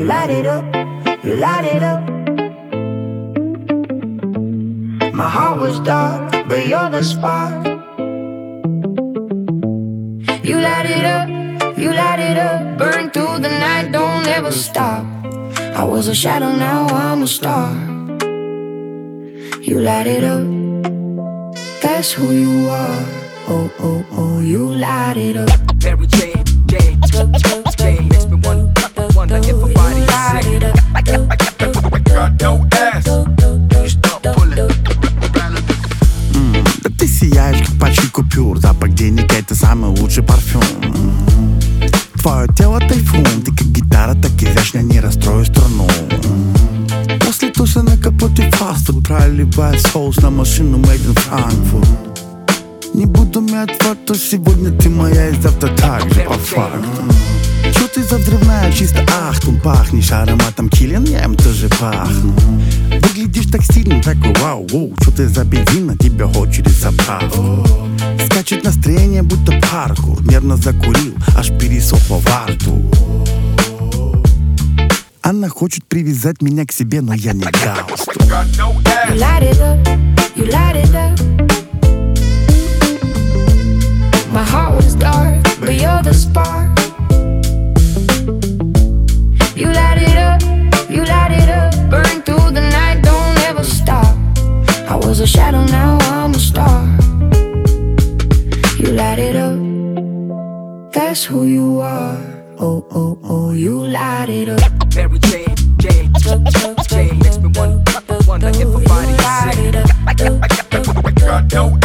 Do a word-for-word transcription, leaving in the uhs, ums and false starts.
You light it up, you light it up. My heart was dark, but you're the spark. You light it up, you light it up. Burn through the night, don't ever stop. I was a shadow, now I'm a star. You light it up, that's who you are. Oh, oh, oh, you light it up. Mary Jane, Jane, Jane makes me wonder, wonder if a body sick. Got no ass, you stop pulling. Да ты сияешь, как пачки купюр. Запах денег — это самый лучший парфюм. Твое тело тайфун, ты как гитара, так изящно, не расстрою струну. После туса на капоте фастфуд, проливая соус на машину made in Frankfurt. Не буду мять факту, сегодня ты моя и завтра так же по факту. Чё ты за взрывная, чисто ахтун. Пахнешь ароматом Киллиан, я им тоже пахну. Выглядишь так стильно, такой вау, воу. Чё ты за бензин, на тебя очередь заправку. Скачет настроение, будто паркур. Нервно закурил, аж пересохло во рту. Она хочет привязать меня к себе, но я не галстук. You light it up, you light it up. My heart was dark, but you're the spark. You light it up, you light it up. Burn through the night, don't ever stop. I was a shadow, now I'm a star. You light it up, that's who you are. Oh, oh, oh, you light it up. Mary Jane, Jane, Jane makes me wonder, wonder if a body sick. Got no